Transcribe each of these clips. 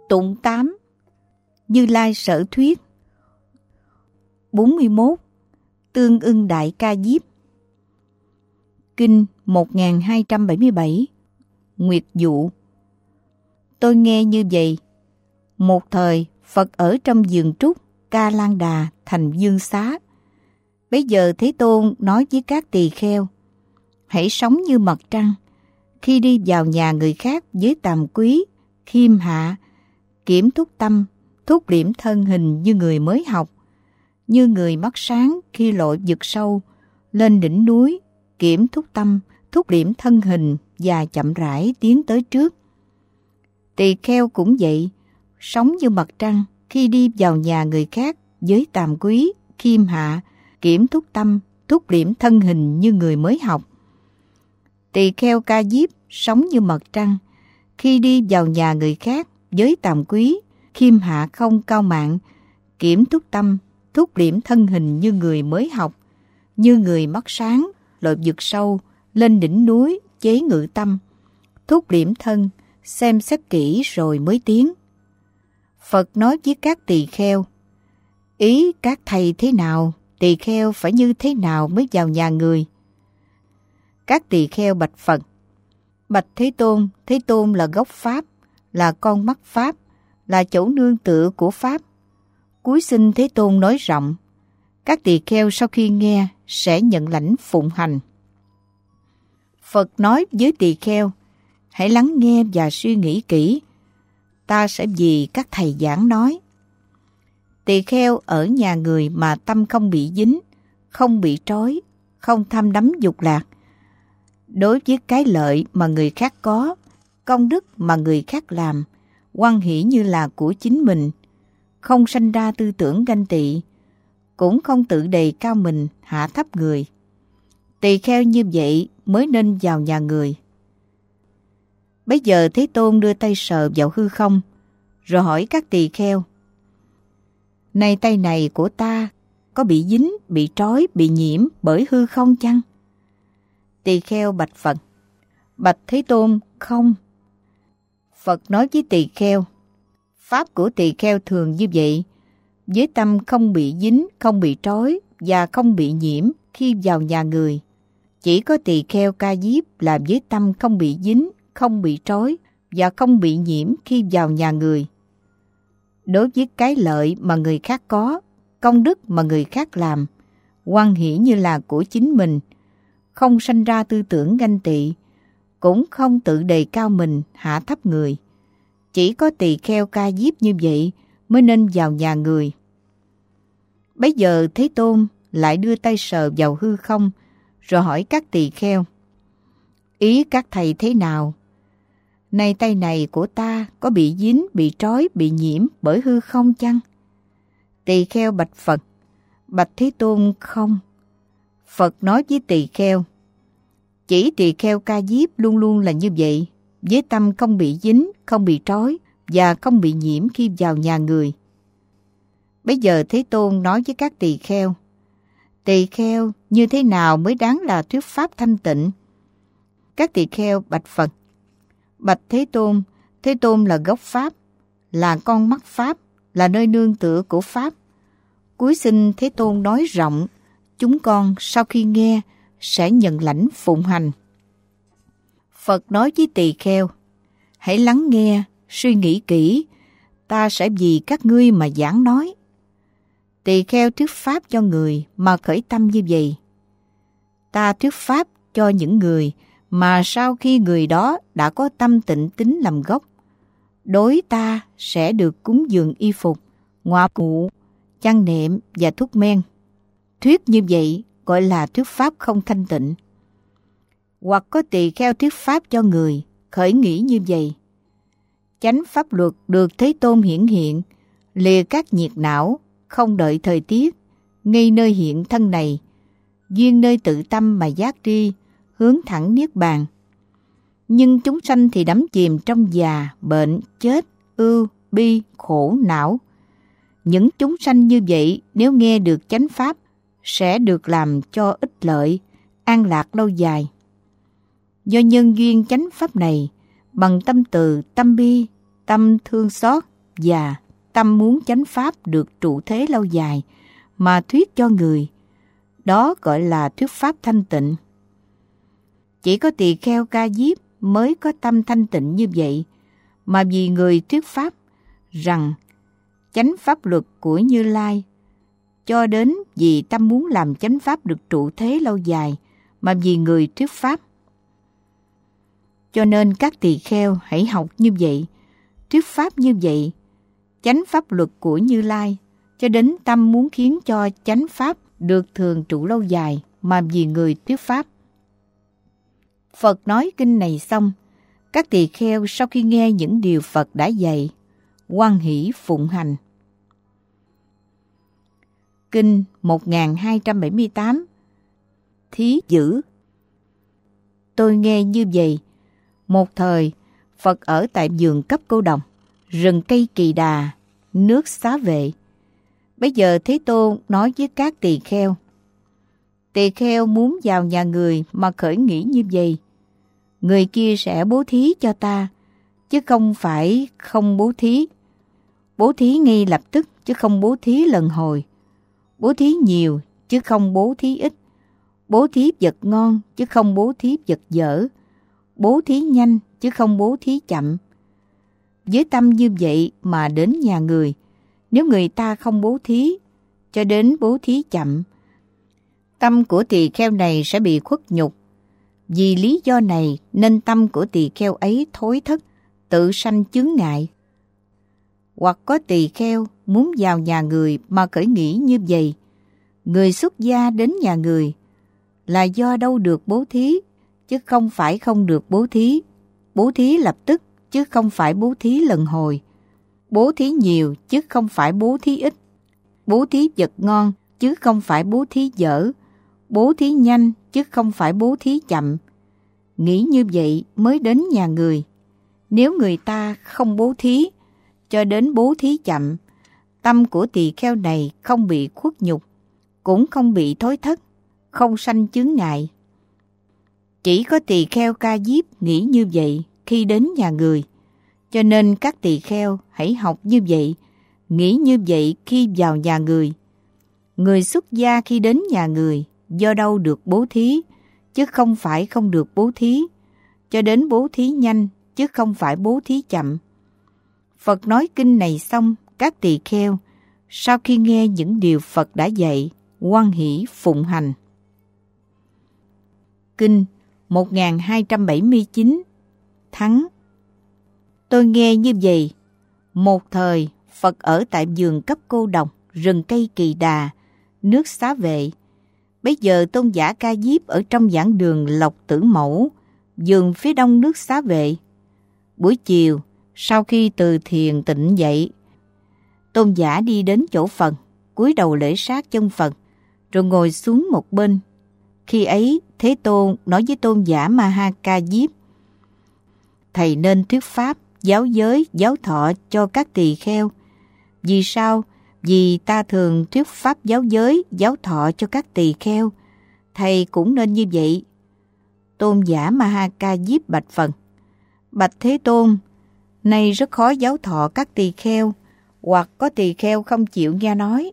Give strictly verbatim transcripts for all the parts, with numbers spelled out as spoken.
Tụng tám. Như Lai Sở Thuyết. bốn mươi mốt. Tương ưng Đại Ca Diếp. Kinh một nghìn hai trăm bảy mươi bảy. Nguyệt Dụ. Tôi nghe như vậy. Một thời Phật ở trong vườn trúc Ca Lan Đà thành Dương Xá. Bây giờ Thế Tôn nói với các tỳ kheo: hãy sống như mặt trăng, khi đi vào nhà người khác với tàm quý, khiêm hạ, kiểm thúc tâm, thúc điểm thân hình như người mới học, như người mắt sáng khi lội vực sâu, lên đỉnh núi, kiểm thúc tâm, thúc điểm thân hình và chậm rãi tiến tới trước. Tỳ kheo cũng vậy, sống như mặt trăng khi đi vào nhà người khác với tàm quý, khiêm hạ, kiểm thúc tâm, thúc điểm thân hình như người mới học. Tỳ kheo Ca Diếp sống như mặt trăng khi đi vào nhà người khác với tàm quý, khiêm hạ không cao mạn, kiểm thúc tâm, thúc điểm thân hình như người mới học, như người mắt sáng, lội vực sâu, lên đỉnh núi, chế ngự tâm, thúc điểm thân, xem xét kỹ rồi mới tiến. Phật nói với các tỳ kheo: ý các thầy thế nào, tỳ kheo phải như thế nào mới vào nhà người? Các tỳ kheo bạch Phật: bạch Thế Tôn, Thế Tôn là gốc Pháp, là con mắt Pháp, là chỗ nương tựa của Pháp. Cúi xin Thế Tôn nói rộng. Các tỳ kheo sau khi nghe sẽ nhận lãnh phụng hành. Phật nói với tỳ kheo: hãy lắng nghe và suy nghĩ kỹ. Ta sẽ vì các thầy giảng nói. Tỳ kheo ở nhà người mà tâm không bị dính, không bị trói, không tham đắm dục lạc. Đối với cái lợi mà người khác có, công đức mà người khác làm, hoan hỷ như là của chính mình, không sanh ra tư tưởng ganh tị, cũng không tự đề cao mình, hạ thấp người. Tỳ kheo như vậy mới nên vào nhà người. Bây giờ Thế Tôn đưa tay sờ vào hư không, rồi hỏi các tỳ kheo: này tay này của ta có bị dính, bị trói, bị nhiễm bởi hư không chăng? Tỳ kheo bạch Phật: bạch Thế Tôn, không. Phật nói với tỳ kheo: pháp của tỳ kheo thường như vậy, với tâm không bị dính, không bị trói và không bị nhiễm khi vào nhà người. Chỉ có tỳ kheo Ca Diếp là với tâm không bị dính, không bị trói và không bị nhiễm khi vào nhà người. Đối với cái lợi mà người khác có, công đức mà người khác làm, hoan hỷ như là của chính mình, không sanh ra tư tưởng ganh tị, cũng không tự đề cao mình, hạ thấp người. Chỉ có tỳ kheo Ca Diếp như vậy mới nên vào nhà người. Bấy giờ Thế Tôn lại đưa tay sờ vào hư không, rồi hỏi các tỳ kheo: ý các thầy thế nào? Này tay này của ta có bị dính, bị trói, bị nhiễm bởi hư không chăng? Tỳ kheo bạch Phật: bạch Thế Tôn, không. Phật nói với tỳ kheo: chỉ tỳ kheo Ca Diếp luôn luôn là như vậy, với tâm không bị dính, không bị trói và không bị nhiễm khi vào nhà người. Bây giờ Thế Tôn nói với các tỳ kheo: tỳ kheo như thế nào mới đáng là thuyết pháp thanh tịnh? Các tỳ kheo bạch Phật: bạch Thế Tôn, Thế Tôn là gốc Pháp, là con mắt Pháp, là nơi nương tựa của Pháp. Cúi xin Thế Tôn nói rộng, chúng con sau khi nghe sẽ nhận lãnh phụng hành. Phật nói với tỳ kheo: hãy lắng nghe, suy nghĩ kỹ, ta sẽ vì các ngươi mà giảng nói. Tỳ kheo thuyết pháp cho người mà khởi tâm như vậy. Ta thuyết pháp cho những người mà sau khi người đó đã có tâm tịnh tín làm gốc, đối ta sẽ được cúng dường y phục, ngoại cụ, chăn nệm và thuốc men. Thuyết như vậy gọi là thuyết pháp không thanh tịnh. Hoặc có tỳ kheo thuyết pháp cho người khởi nghĩ như vậy: chánh pháp luật được Thế Tôn hiển hiện, lìa các nhiệt não, không đợi thời tiết, ngay nơi hiện thân này, duyên nơi tự tâm mà giác đi, hướng thẳng niết bàn. Nhưng chúng sanh thì đắm chìm trong già, bệnh, chết, ưu, bi, khổ, não. Những chúng sanh như vậy nếu nghe được chánh pháp sẽ được làm cho ích lợi, an lạc lâu dài. Do nhân duyên chánh pháp này, bằng tâm từ, tâm bi, tâm thương xót, và tâm muốn chánh pháp được trụ thế lâu dài mà thuyết cho người. Đó gọi là thuyết pháp thanh tịnh. Chỉ có tỳ kheo Ca Diếp mới có tâm thanh tịnh như vậy, mà vì người thuyết pháp rằng chánh pháp luật của Như Lai, cho đến vì tâm muốn làm chánh pháp được trụ thế lâu dài, mà vì người thuyết pháp. Cho nên các tỳ kheo hãy học như vậy, thuyết pháp như vậy, chánh pháp luật của Như Lai, cho đến tâm muốn khiến cho chánh pháp được thường trụ lâu dài, mà vì người thuyết pháp. Phật nói kinh này xong, các tỳ kheo sau khi nghe những điều Phật đã dạy, hoan hỷ phụng hành. Kinh một nghìn hai trăm bảy mươi tám. Thí dữ. Tôi nghe như vậy, một thời Phật ở tại vườn Cấp Cô Đồng, rừng cây Kỳ Đà, nước Xá Vệ. Bây giờ Thế Tôn nói với các tỳ kheo, tỳ kheo muốn vào nhà người mà khởi nghĩ như vậy, người kia sẽ bố thí cho ta, chứ không phải không bố thí. Bố thí ngay lập tức, chứ không bố thí lần hồi. Bố thí nhiều, chứ không bố thí ít. Bố thí vật ngon, chứ không bố thí vật dở. Bố thí nhanh, chứ không bố thí chậm. Với tâm như vậy mà đến nhà người, nếu người ta không bố thí, cho đến bố thí chậm, tâm của tỳ kheo này sẽ bị khuất nhục. Vì lý do này nên tâm của tỳ kheo ấy thối thất, tự sanh chướng ngại. Hoặc có tỳ kheo muốn vào nhà người mà khởi nghĩ như vậy, người xuất gia đến nhà người là do đâu được bố thí, chứ không phải không được bố thí. Bố thí lập tức, chứ không phải bố thí lần hồi. Bố thí nhiều, chứ không phải bố thí ít. Bố thí vật ngon, chứ không phải bố thí dở. Bố thí nhanh, chứ không phải bố thí chậm. Nghĩ như vậy mới đến nhà người. Nếu người ta không bố thí, cho đến bố thí chậm, tâm của tỳ kheo này không bị khuất nhục, cũng không bị thối thất, không sanh chướng ngại. Chỉ có tỳ kheo Ca Diếp nghĩ như vậy khi đến nhà người. Cho nên các tỳ kheo hãy học như vậy, nghĩ như vậy khi vào nhà người. Người xuất gia khi đến nhà người, do đâu được bố thí, chứ không phải không được bố thí, cho đến bố thí nhanh, chứ không phải bố thí chậm. Phật nói kinh này xong, các tỳ kheo sau khi nghe những điều Phật đã dạy, hoan hỷ phụng hành. Kinh một nghìn hai trăm bảy mươi chín. Thắng. Tôi nghe như vậy, một thời Phật ở tại vườn Cấp Cô Đồng, rừng cây Kỳ Đà, nước Xá Vệ. Bây giờ tôn giả Ca Diếp ở trong giảng đường Lộc Tử Mẫu, vườn phía đông nước Xá Vệ. Buổi chiều, sau khi từ thiền tịnh dậy, tôn giả đi đến chỗ Phật, cúi đầu lễ sát chân Phật, rồi ngồi xuống một bên. Khi ấy, Thế Tôn nói với tôn giả Ma Ha Ca Diếp, thầy nên thuyết pháp, giáo giới, giáo thọ cho các tỳ kheo. Vì sao? Vì ta thường thuyết pháp giáo giới, giáo thọ cho các tỳ kheo. Thầy cũng nên như vậy. Tôn giả Ma Ha Ca Diếp bạch Phật, bạch Thế Tôn, nay rất khó giáo thọ các tỳ kheo, hoặc có tỳ kheo không chịu nghe nói.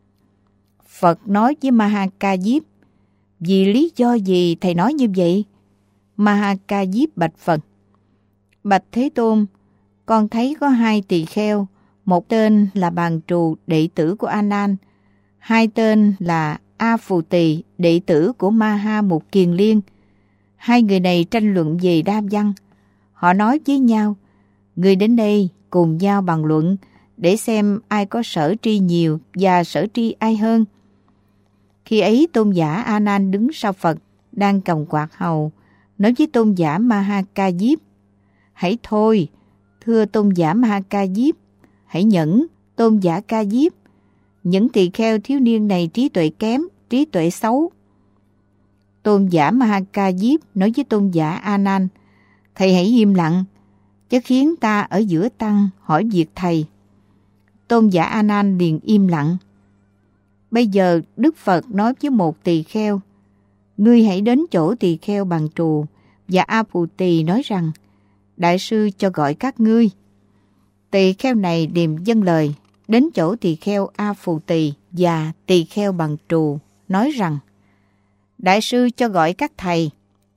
Phật nói với Ma Ha Ca Diếp, vì lý do gì thầy nói như vậy? Ma Ha Ca Diếp bạch Phật, bạch Thế Tôn, con thấy có hai tỳ kheo, một tên là Bàn Trù, đệ tử của A Nan, hai tên là A Phù Tỳ, đệ tử của Ma Ha Mục Kiền Liên. Hai người này tranh luận về đa văn. Họ nói với nhau, người đến đây cùng nhau bàn luận để xem ai có sở tri nhiều và sở tri ai hơn. Khi ấy tôn giả A Nan đứng sau Phật, đang cầm quạt hầu, nói với tôn giả Ma Ha Ca Diếp, hãy thôi, thưa tôn giả Ma Ha Ca Diếp, hãy nhẫn, tôn giả Ca Diếp, những tỳ kheo thiếu niên này trí tuệ kém, trí tuệ xấu. Tôn giả Ma Ha Ca Diếp nói với tôn giả A Nan, thầy hãy im lặng, chứ khiến ta ở giữa tăng hỏi việc thầy. Tôn giả A Nan liền im lặng. Bây giờ Đức Phật nói với một tỳ kheo, ngươi hãy đến chỗ tỳ kheo Bàn Trù, và A Phù Tỳ nói rằng, đại sư cho gọi các ngươi. Tỳ kheo này liền dâng lời đến chỗ tỳ kheo A Phù Tỳ và tỳ kheo Bằng Trù, nói rằng: Đại sư cho gọi các thầy.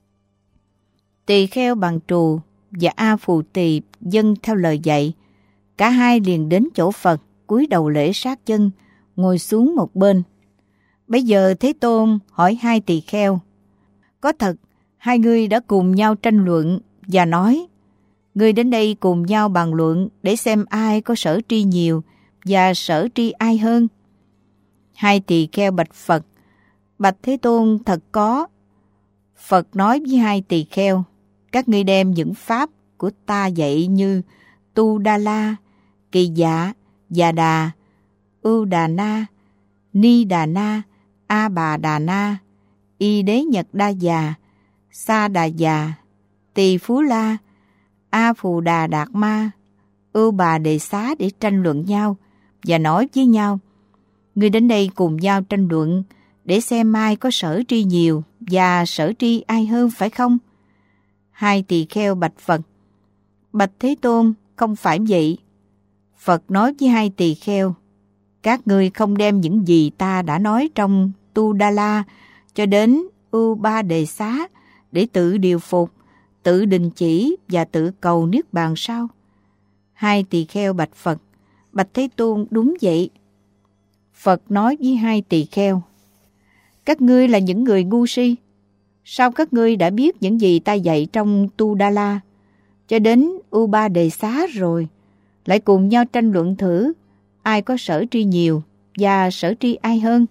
Tỳ kheo Bằng Trù và A Phù Tỳ dâng theo lời dạy. Cả hai liền đến chỗ Phật, cúi đầu lễ sát chân, ngồi xuống một bên. Bây giờ Thế Tôn hỏi hai tỳ kheo: Có thật hai ngươi đã cùng nhau tranh luận và nói: Ngươi đến đây cùng nhau bàn luận để xem ai có sở tri nhiều và sở tri ai hơn? Hai tỳ kheo bạch Phật: Bạch Thế Tôn, thật có. Phật nói với hai tỳ kheo: Các ngươi đem những pháp của ta dạy như Tu Đa La, Kỳ Dạ, Già Đà, Ưu Đà Na, Ni Đà Na, A Bà Đà Na, Y Đế Nhật Đa Già, Sa Đà Già, Tỳ Phú La, A Phù Đà Đạt Ma, Ưu Bà Đề Xá để tranh luận nhau và nói với nhau: Ngươi đến đây cùng nhau tranh luận để xem ai có sở tri nhiều và sở tri ai hơn, phải không? Hai tỳ kheo bạch Phật: Bạch Thế Tôn, không phải vậy. Phật nói với hai tỳ kheo: Các ngươi không đem những gì ta đã nói trong Tu Đa La cho đến Ưu Ba Đề Xá để tự điều phục, tự đình chỉ và tự cầu niết bàn sao? Hai tỳ kheo bạch Phật: Bạch Thế Tôn, đúng vậy. Phật nói với hai tỳ kheo: Các ngươi là những người ngu si. Sao các ngươi đã biết những gì ta dạy trong Tu Đa La cho đến U Ba Đề Xá rồi, lại cùng nhau tranh luận thử ai có sở tri nhiều và sở tri ai hơn?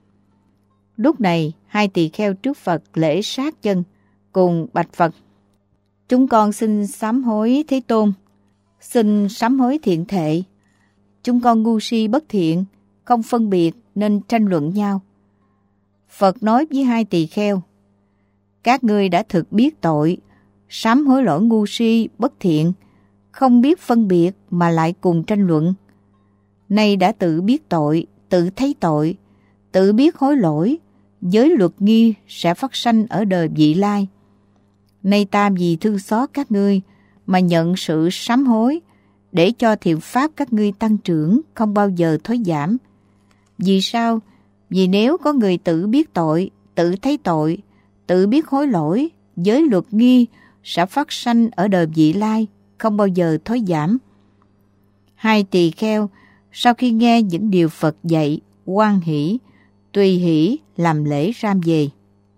Lúc này hai tỳ kheo trước Phật lễ sát chân, cùng bạch Phật: Chúng con xin sám hối Thế Tôn, xin sám hối thiện thệ. Chúng con ngu si bất thiện, không phân biệt nên tranh luận nhau. Phật nói với hai tỳ kheo: Các ngươi đã thực biết tội, sám hối lỗi ngu si bất thiện, không biết phân biệt mà lại cùng tranh luận. Nay đã tự biết tội, tự thấy tội, tự biết hối lỗi, giới luật nghi sẽ phát sanh ở đời vị lai. Nay ta vì thương xót các ngươi mà nhận sự sám hối, để cho thiện pháp các ngươi tăng trưởng, không bao giờ thối giảm. Vì sao? Vì nếu có người tự biết tội, tự thấy tội, tự biết hối lỗi, giới luật nghi sẽ phát sanh ở đời vị lai, không bao giờ thối giảm. Hai tỳ kheo sau khi nghe những điều Phật dạy, hoan hỷ, tùy hỷ làm lễ ram về.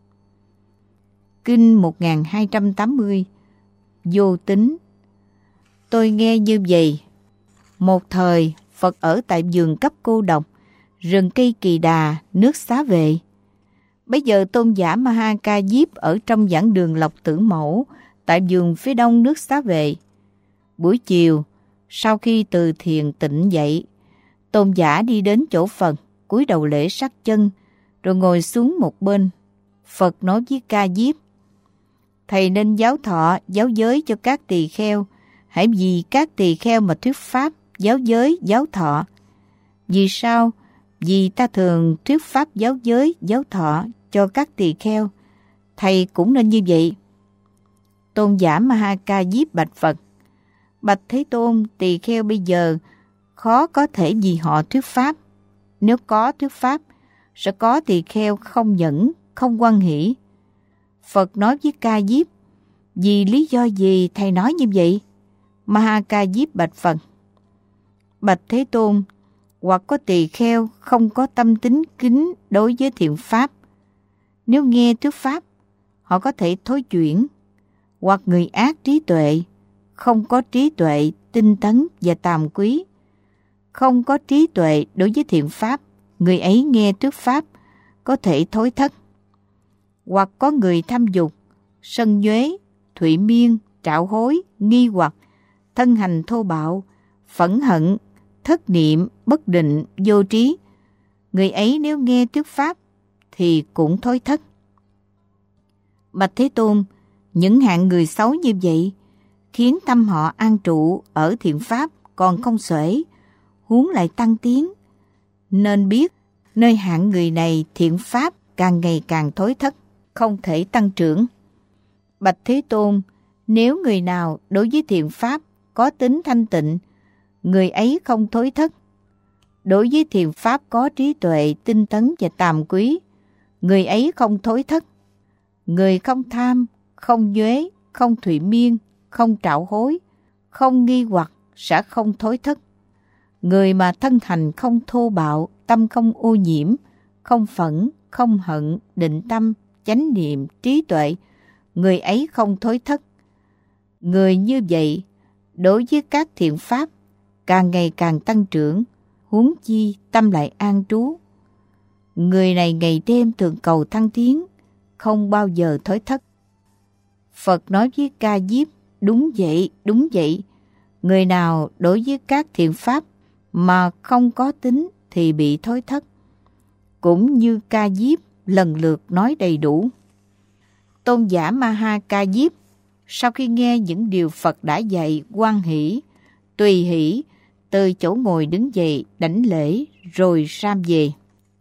Kinh một nghìn hai trăm tám mươi. Vô Tính. Tôi nghe như vậy. Một thời, Phật ở tại vườn cấp cô độc, rừng cây Kỳ Đà, nước Xá Vệ. Bây giờ tôn giả Ma Ha Ca Diếp ở trong giảng đường Lộc Tử Mẫu, tại vườn phía đông nước Xá Vệ. Buổi chiều, sau khi từ thiền tịnh dậy, tôn giả đi đến chỗ Phật, cúi đầu lễ sát chân, rồi ngồi xuống một bên. Phật nói với Ca Diếp: Thầy nên giáo thọ, giáo giới cho các tỳ kheo, hãy vì các tỳ kheo mà thuyết pháp, giáo giới, giáo thọ. Vì sao? Vì ta thường thuyết pháp giáo giới, giáo thọ cho các tỳ kheo, thầy cũng nên như vậy. Tôn giả Ma Ha Ca Diếp bạch Phật: Bạch Thế Tôn, tỳ kheo bây giờ khó có thể vì họ thuyết pháp. Nếu có thuyết pháp, sẽ có tỳ kheo không nhẫn, không hoan hỷ. Phật nói với Ca Diếp: Vì lý do gì thầy nói như vậy? Ma Ha Ca Diếp bạch Phật: Bạch Thế Tôn, hoặc có tỳ kheo không có tâm tín kính đối với thiện pháp. Nếu nghe thuyết pháp, họ có thể thối chuyển. Hoặc người ác trí tuệ, không có trí tuệ tinh tấn và tàm quý, không có trí tuệ đối với thiện pháp, người ấy nghe thuyết pháp có thể thối thất. Hoặc có người tham dục, sân nhuế, thụy miên, trạo hối, nghi hoặc, thân hành thô bạo, phẫn hận, thất niệm, bất định, vô trí, người ấy nếu nghe thuyết pháp thì cũng thối thất. Bạch Thế Tôn, những hạng người xấu như vậy khiến tâm họ an trụ ở thiện pháp còn không xuể, huống lại tăng tiến. Nên biết nơi hạng người này thiện pháp càng ngày càng thối thất, không thể tăng trưởng. Bạch Thế Tôn, nếu người nào đối với thiện pháp có tính thanh tịnh, người ấy không thối thất. Đối với thiền pháp có trí tuệ, tinh tấn và tàm quý, người ấy không thối thất. Người không tham, không nhuế, không thụy miên, không trạo hối, không nghi hoặc sẽ không thối thất. Người mà thân hành không thô bạo, tâm không ô nhiễm, không phẫn, không hận, định tâm, chánh niệm, trí tuệ, người ấy không thối thất. Người như vậy, đối với các thiện pháp, càng ngày càng tăng trưởng, huống chi tâm lại an trú. Người này ngày đêm thường cầu thăng tiến, không bao giờ thối thất. Phật nói với Ca Diếp, đúng vậy, đúng vậy. Người nào đối với các thiện pháp mà không có tính thì bị thối thất. Cũng như Ca Diếp lần lượt nói đầy đủ. Tôn giả Ma Ha Ca Diếp sau khi nghe những điều Phật đã dạy, hoan hỷ, tùy hỷ, từ chỗ ngồi đứng dậy đảnh lễ rồi ram về.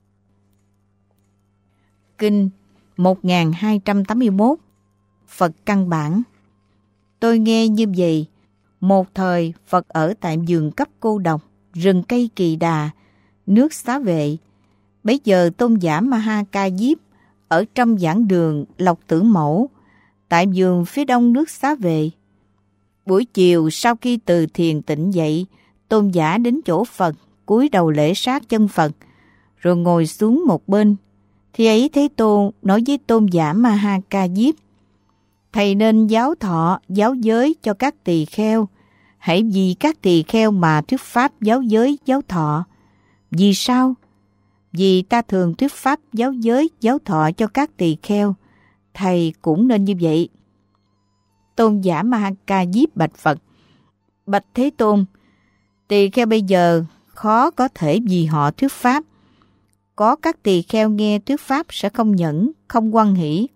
Kinh một nghìn hai trăm tám mươi mốt Phật căn bản. Tôi nghe như vậy, một thời Phật ở tại vườn cấp cô độc, rừng cây kỳ đà, nước xá vệ. Bấy giờ tôn giả Ma Ha Ca Diếp ở trong giảng đường Lộc Tử Mẫu, tại vườn phía đông nước xá vệ. Buổi chiều sau khi từ thiền tịnh dậy, tôn giả đến chỗ Phật, cúi đầu lễ sát chân Phật, rồi ngồi xuống một bên. Thì ấy Thế Tôn nói với tôn giả Ma Ha Ca Diếp: Thầy nên giáo thọ, giáo giới cho các tỳ kheo. Hãy vì các tỳ kheo mà thuyết pháp giáo giới, giáo thọ. Vì sao? Vì ta thường thuyết pháp giáo giới, giáo thọ cho các tỳ kheo. Thầy cũng nên như vậy. Tôn giả Ma Ha Ca Diếp bạch Phật: Bạch Thế Tôn, tỳ kheo bây giờ khó có thể vì họ thuyết pháp. Có các tỳ kheo nghe thuyết pháp sẽ không nhẫn, không hoan hỷ.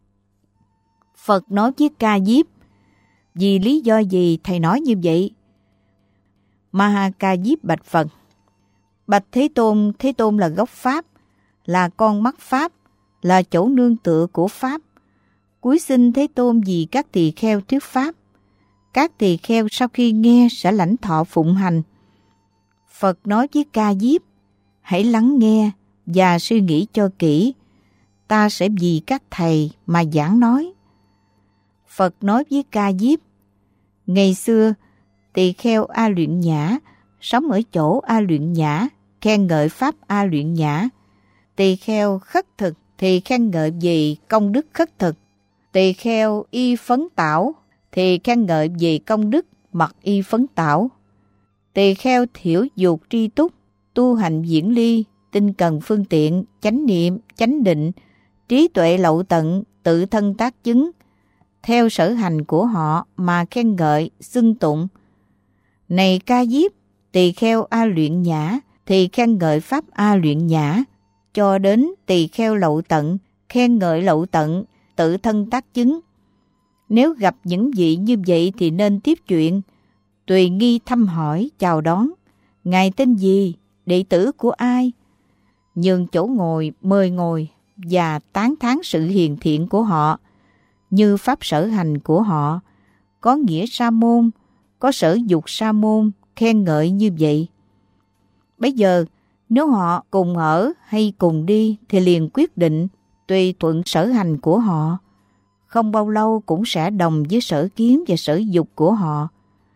Phật nói với Ca Diếp: Vì lý do gì thầy nói như vậy? Ma Ha Ca Diếp bạch Phật: Bạch Thế Tôn, Thế Tôn là gốc pháp, là con mắt pháp, là chỗ nương tựa của pháp. Cúi xin Thế Tôn vì các tỳ kheo thuyết pháp. Các tỳ kheo sau khi nghe sẽ lãnh thọ phụng hành. Phật nói với Ca Diếp: Hãy lắng nghe và suy nghĩ cho kỹ. Ta sẽ vì các thầy mà giảng nói. Phật nói với Ca Diếp: Ngày xưa, tỳ kheo A Luyện Nhã sống ở chỗ A Luyện Nhã, khen ngợi pháp A Luyện Nhã. Tỳ kheo khất thực thì khen ngợi về công đức khất thực. Tỳ kheo Y Phấn Tảo thì khen ngợi về công đức mặc Y Phấn Tảo. Tỳ kheo Thiểu Dục Tri Túc tu hành diễn ly, tinh cần phương tiện, chánh niệm, chánh định, trí tuệ lậu tận, tự thân tác chứng, theo sở hành của họ mà khen ngợi, xưng tụng. Này Ca Diếp, tỳ kheo A Luyện Nhã thì khen ngợi pháp A Luyện Nhã, cho đến tỳ kheo lậu tận, khen ngợi lậu tận, tự thân tác chứng. Nếu gặp những vị như vậy thì nên tiếp chuyện, tùy nghi thăm hỏi, chào đón. Ngài tên gì? Đệ tử của ai? Nhường chỗ ngồi, mời ngồi và tán thán sự hiền thiện của họ, như pháp sở hành của họ, có nghĩa sa môn, có sở dục sa môn, khen ngợi như vậy. Bây giờ, nếu họ cùng ở hay cùng đi thì liền quyết định tùy thuận sở hành của họ. Không bao lâu cũng sẽ đồng với sở kiến và sở dục của họ.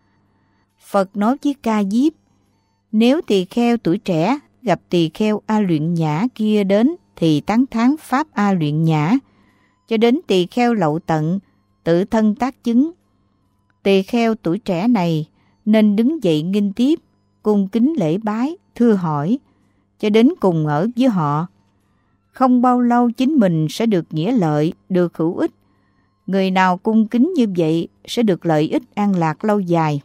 Phật nói với Ca Diếp: Nếu tỳ kheo tuổi trẻ gặp tỳ kheo A Luyện Nhã kia đến thì tán thán pháp A Luyện Nhã, cho đến tỳ kheo lậu tận, tự thân tác chứng. Tỳ kheo tuổi trẻ này nên đứng dậy nghênh tiếp, cung kính lễ bái, thưa hỏi, cho đến cùng ở với họ. Không bao lâu chính mình sẽ được nghĩa lợi, được hữu ích. Người nào cung kính như vậy sẽ được lợi ích an lạc lâu dài.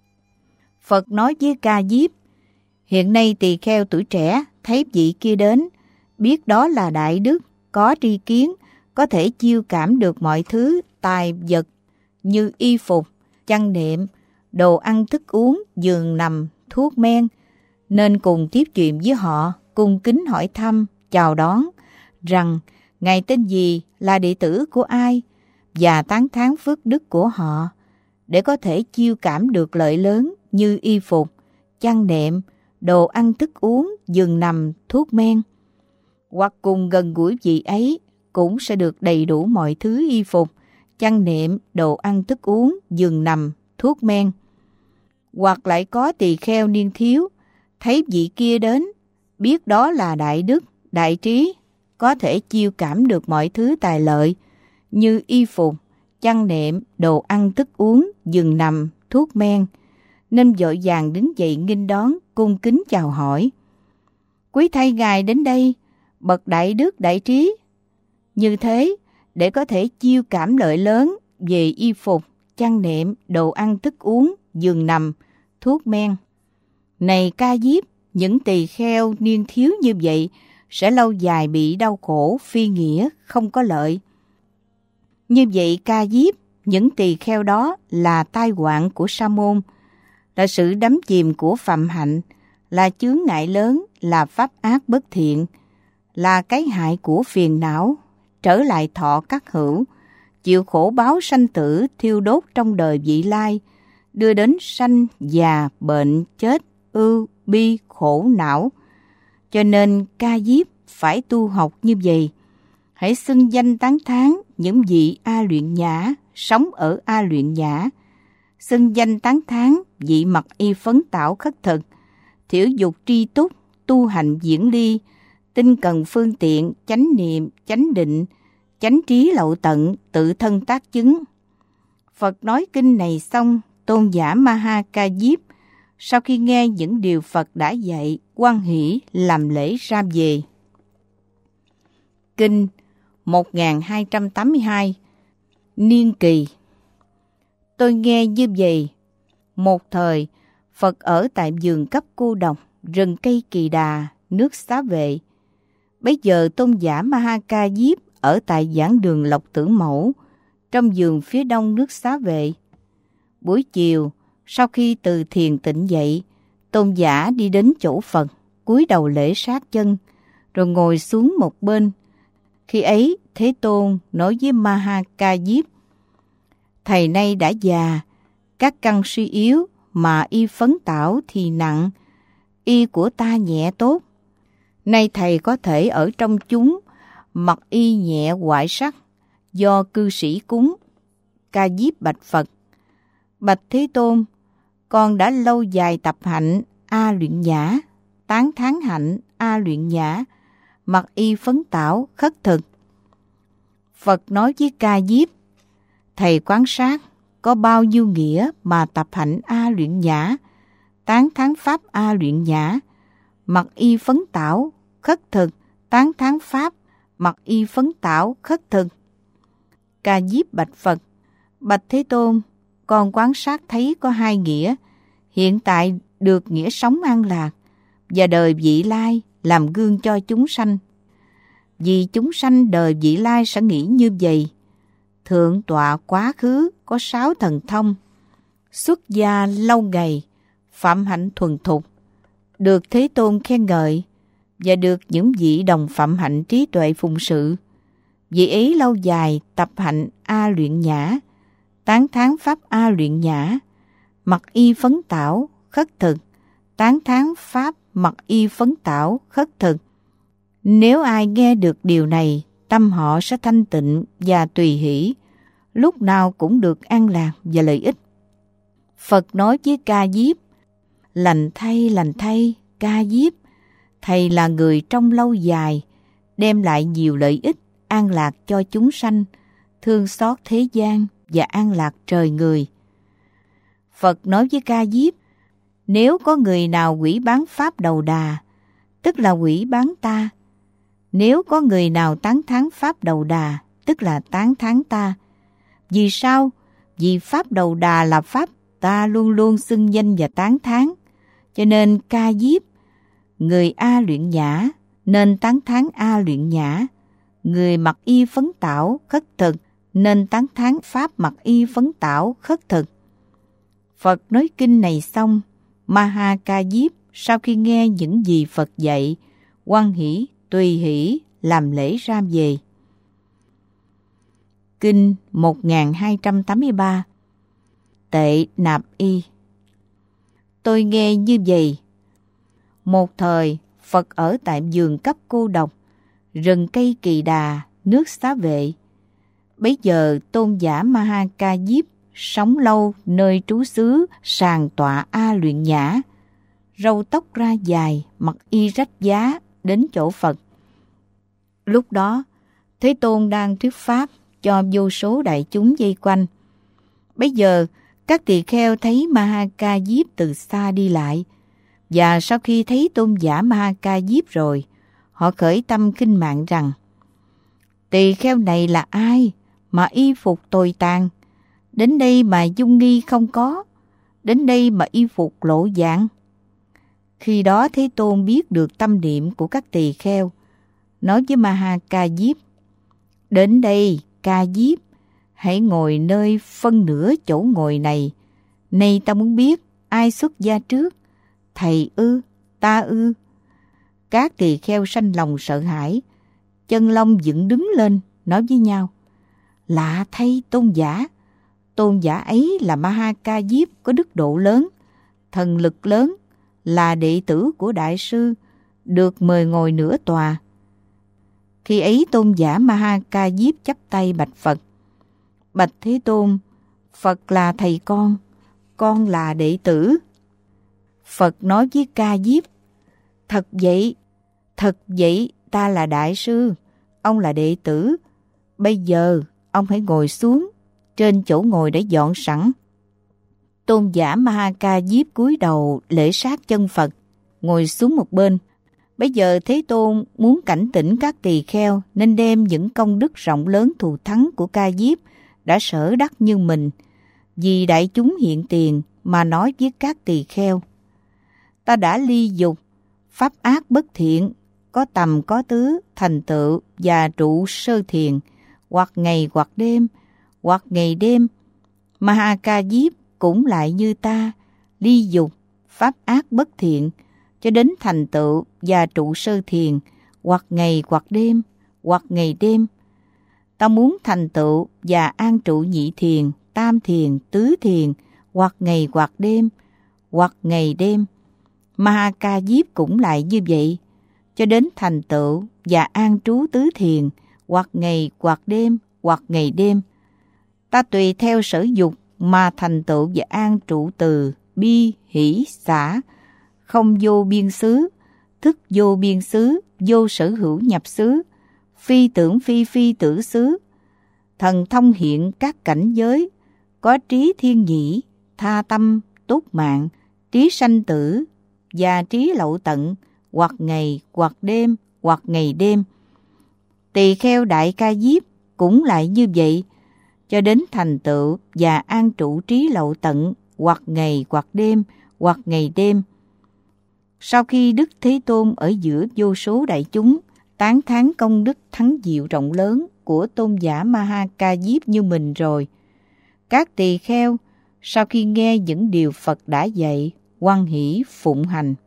Phật nói với Ca Diếp: Hiện nay tỳ kheo tuổi trẻ thấy vị kia đến, biết đó là đại đức, có tri kiến, có thể chiêu cảm được mọi thứ tài vật như y phục, chăn đệm, đồ ăn thức uống, giường nằm, thuốc men, nên cùng tiếp chuyện với họ, cung kính hỏi thăm, chào đón, rằng Ngài tên gì, là đệ tử của ai, và tán thán phước đức của họ, để có thể chiêu cảm được lợi lớn như y phục, chăn đệm, đồ ăn thức uống, giường nằm, thuốc men. Hoặc cùng gần gũi vị ấy cũng sẽ được đầy đủ mọi thứ y phục, chăn nệm, đồ ăn thức uống, giường nằm, thuốc men. Hoặc lại có tỳ kheo niên thiếu, thấy vị kia đến, biết đó là đại đức, đại trí, có thể chiêu cảm được mọi thứ tài lợi như y phục, chăn nệm, đồ ăn thức uống, giường nằm, thuốc men, nên vội vàng đứng dậy nghênh đón, cung kính chào hỏi. Quý thay ngài đến đây, bậc đại đức đại trí. Như thế, để có thể chiêu cảm lợi lớn về y phục, chăn nệm, đồ ăn thức uống, giường nằm, thuốc men. Này Ca Diếp, những tỳ kheo niên thiếu như vậy sẽ lâu dài bị đau khổ, phi nghĩa, không có lợi. Như vậy Ca Diếp, những tỳ kheo đó là tai họa của sa môn, là sự đắm chìm của phạm hạnh, là chướng ngại lớn, là pháp ác bất thiện, là cái hại của phiền não, trở lại thọ các hữu, chịu khổ báo sanh tử thiêu đốt trong đời vị lai, đưa đến sanh, già, bệnh, chết, ưu, bi, khổ não. Cho nên Ca Diếp phải tu học như vậy. Hãy xưng danh tán thán những vị A Luyện Nhã, sống ở A Luyện Nhã. Xưng danh tán thán vị mặc y phấn tảo khất thực, thiểu dục tri túc, tu hành diễn ly, tinh cần phương tiện, chánh niệm, chánh định, chánh trí lậu tận, tự thân tác chứng. Phật nói kinh này xong, tôn giả Maha Ca Diếp sau khi nghe những điều Phật đã dạy, hoan hỷ làm lễ ra về. Kinh một nghìn hai trăm tám mươi hai. Niên kỳ. Tôi nghe như vậy. Một thời, Phật ở tại vườn cấp cô độc, rừng cây kỳ đà, nước Xá Vệ. Bấy giờ tôn giả Maha Ca Diếp ở tại giảng đường Lộc Tử Mẫu, trong vườn phía đông nước Xá Vệ. Buổi chiều, sau khi từ thiền tỉnh dậy, tôn giả đi đến chỗ Phật, cúi đầu lễ sát chân, rồi ngồi xuống một bên. Khi ấy, Thế Tôn nói với Maha Ca Diếp: Thầy nay đã già, các căn suy yếu, mà y phấn tảo thì nặng, y của ta nhẹ tốt. Nay thầy có thể ở trong chúng, mặc y nhẹ hoại sắc, do cư sĩ cúng. Ca Diếp bạch Phật: Bạch Thế Tôn, con đã lâu dài tập hạnh A Luyện Nhã, tán thán hạnh A Luyện Nhã, mặc y phấn tảo khất thực. Phật nói với Ca Diếp: Thầy quan sát có bao nhiêu nghĩa mà tập hạnh A Luyện Nhã, tán thán pháp A Luyện Nhã, mặc y phấn tảo khất thực, tán thán pháp mặc y phấn tảo khất thực. Ca Diếp bạch Phật: Bạch Thế Tôn, con quan sát thấy có hai nghĩa, hiện tại được nghĩa sống an lạc, và đời vị lai làm gương cho chúng sanh. Vì chúng sanh đời vị lai sẽ nghĩ như vậy: Thượng tọa quá khứ có sáu thần thông, xuất gia lâu ngày, phạm hạnh thuần thục, được Thế Tôn khen ngợi, và được những vị đồng phạm hạnh trí tuệ phụng sự. Vị ấy lâu dài tập hạnh A Luyện Nhã, tán thán pháp A Luyện Nhã, mặc y phấn tảo khất thực, tán thán pháp mặc y phấn tảo khất thực. Nếu ai nghe được điều này, tâm họ sẽ thanh tịnh và tùy hỷ, lúc nào cũng được an lạc và lợi ích. Phật nói với Ca Diếp: Lành thay, lành thay, Ca Diếp, thầy là người trong lâu dài, đem lại nhiều lợi ích, an lạc cho chúng sanh, thương xót thế gian và an lạc trời người. Phật nói với Ca Diếp: Nếu có người nào hủy bán pháp đầu đà, tức là hủy bán ta. Nếu có người nào tán thán pháp đầu đà, tức là tán thán ta. Vì sao? Vì pháp đầu đà là pháp ta luôn luôn xưng danh và tán thán. Cho nên Ca Diếp, người A Luyện Nhã nên tán thán A Luyện Nhã, người mặc y phấn tảo khất thực nên tán thán pháp mặc y phấn tảo khất thực. Phật nói kinh này xong, Maha Ca Diếp sau khi nghe những gì Phật dạy, hoan hỷ, tùy hỷ làm lễ ra về. Kinh một nghìn hai trăm tám mươi ba. Tệ Nạp Y. tôi nghe như vậy. Một thời, Phật ở tại vườn cấp cô độc, rừng cây kỳ đà, nước xá vệ. Bấy giờ tôn giả Ma Ha Ca Diếp sống lâu nơi trú xứ sàng tọa A Luyện Nhã, râu tóc ra dài, mặc y rách giá đến chỗ Phật. Lúc đó, Thế Tôn đang thuyết pháp cho vô số đại chúng vây quanh. Bấy giờ, các tỳ kheo thấy Ma Ha Ca Diếp từ xa đi lại, và sau khi thấy tôn giả Ma Ha Ca Diếp rồi, họ khởi tâm kinh mạng rằng: tỳ kheo này là ai mà y phục tồi tàn, đến đây mà dung nghi không có, đến đây mà y phục lộ dạng. Khi đó Thế Tôn biết được tâm niệm của các tỳ kheo, nói với Ma Ha Ca Diếp: đến đây, Ca Diếp, hãy ngồi nơi phân nửa chỗ ngồi này. Nay ta muốn biết ai xuất gia trước, thầy ư, ta ư? Các tỳ kheo sanh lòng sợ hãi, chân lông dựng đứng lên, nói với nhau: lạ thay tôn giả, tôn giả ấy là Ma Ha Ca Diếp có đức độ lớn, thần lực lớn, là đệ tử của đại sư, được mời ngồi nửa tòa. Khi ấy tôn giả Ma Ha Ca Diếp chắp tay bạch Phật: bạch Thế Tôn, Phật là thầy con, con là đệ tử. Phật nói với Ca Diếp: thật vậy, thật vậy, ta là đại sư, ông là đệ tử. Bây giờ ông hãy ngồi xuống, trên chỗ ngồi đã dọn sẵn. Tôn giả Ma Ha Ca Diếp cúi đầu lễ sát chân Phật, ngồi xuống một bên. Bây giờ Thế Tôn muốn cảnh tỉnh các tỳ kheo nên đem những công đức rộng lớn thù thắng của Ca Diếp đã sở đắc như mình, vì đại chúng hiện tiền mà nói với các tỳ kheo: ta đã ly dục, pháp ác bất thiện, có tầm có tứ, thành tựu và trụ sơ thiền, hoặc ngày hoặc đêm, hoặc ngày đêm. Ma Ha Ca Diếp cũng lại như ta, ly dục, pháp ác bất thiện, cho đến thành tựu và trụ sơ thiền, hoặc ngày hoặc đêm, hoặc ngày đêm. Ta muốn thành tựu và an trụ nhị thiền, tam thiền, tứ thiền, hoặc ngày hoặc đêm, hoặc ngày đêm. Ma Ha Ca Diếp cũng lại như vậy, cho đến thành tựu và an trú tứ thiền, hoặc ngày hoặc đêm, hoặc ngày đêm. Ta tùy theo sở dục mà thành tựu và an trụ từ bi, hỷ, xả, không vô biên xứ, thức vô biên xứ, vô sở hữu nhập xứ, phi tưởng phi phi tử xứ, thần thông hiện các cảnh giới, có trí thiên nhĩ, tha tâm, tốt mạng, trí sanh tử và trí lậu tận, hoặc ngày hoặc đêm, hoặc ngày đêm. Tỳ kheo đại Ca Diếp cũng lại như vậy, cho đến thành tựu và an trụ trí lậu tận, hoặc ngày hoặc đêm, hoặc ngày đêm. Sau khi Đức Thế Tôn ở giữa vô số đại chúng tán thán công đức thắng diệu rộng lớn của tôn giả Ma Ha Ca Diếp như mình rồi, các tỳ kheo sau khi nghe những điều Phật đã dạy, hoan hỷ phụng hành.